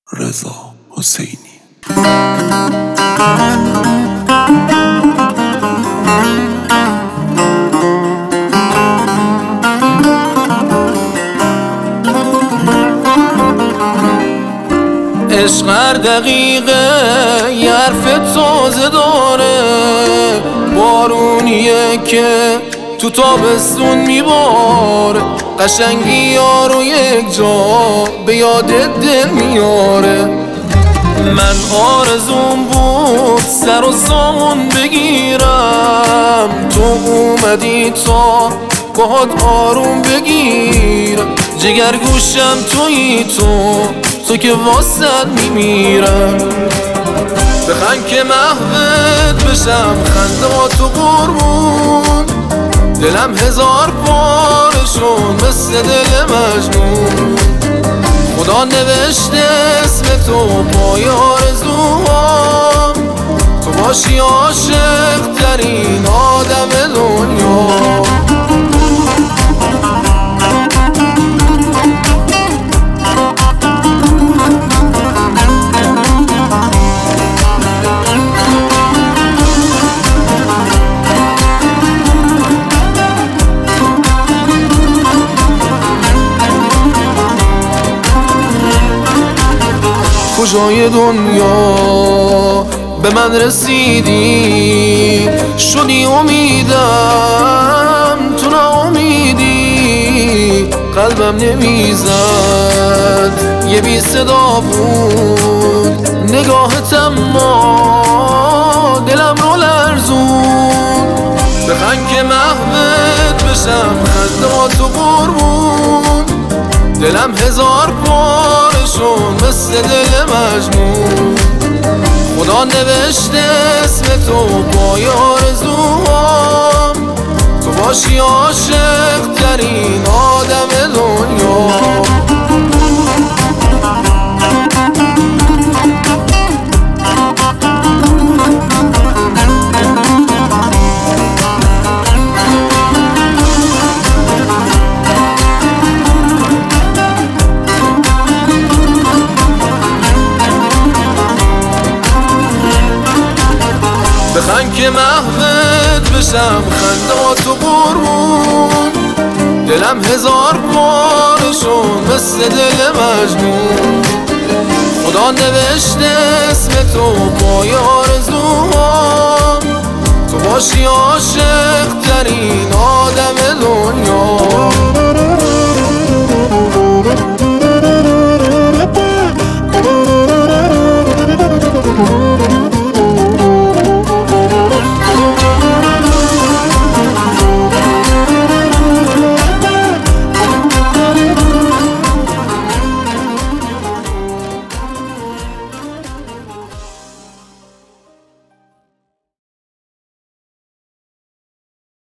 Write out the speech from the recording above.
رضا حسینی. عشق هر دقیقه یه حرف تازه داره، بارونیه که تو تابستون میباره، قشنگی یارو یک جا به یاد دل میاره. من آرزوم بود سر و سامون بگیرم، تو اومدی تا باهات آروم بگیرم. جگر گوشم تویی تو که واسد میمیرم. بخند که محوت بشم خندهاتو قربون، دلم هزار پاره شد مثل دل مجنون. خدا نوشته اسم تو پای آرزوهام، تو باشی عاشق ترین آدم دنیا. کجای دنیا به من رسیدی، شدی امیدم تو ناامیدی. قلبم نمیزد یه بی صدا بود، نگاهت اما دلم رو لرزون. بخند که محوت بشم خندهاتو قربون، دلم هزار پاره شد مثل دل مجنون. خدا نوشته اسم تو پای آرزوهام، تو باشی عاشق ترین آدم دنیا. بخند که محوت بشم خندهاتو قربون، دلم هزار پاره شد مثل دل مجنون. خدا نوشته اسم تو پای آرزوهام، تو باشی عاشق ترین آدم